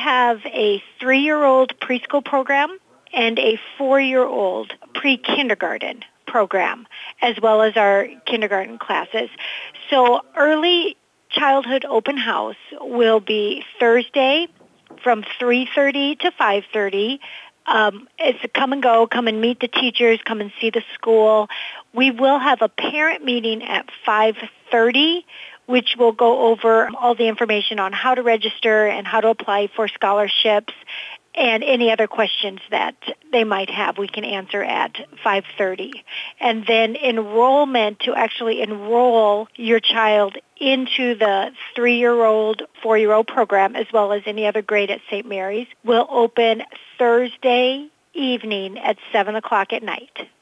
have a 3-year-old preschool program and a 4-year-old pre-kindergarten program, as well as our kindergarten classes. So early childhood open house will be Thursday from 3:30 to 5:30. It's a come and go, come and meet the teachers, come and see the school. We will have a parent meeting at 5:30, which will go over all the information on how to register and how to apply for scholarships and any other questions that they might have, we can answer at 5:30. And then enrollment, to actually enroll your child into the 3-year-old, 4-year-old program, as well as any other grade at St. Mary's, will open Thursday evening at 7 o'clock at night.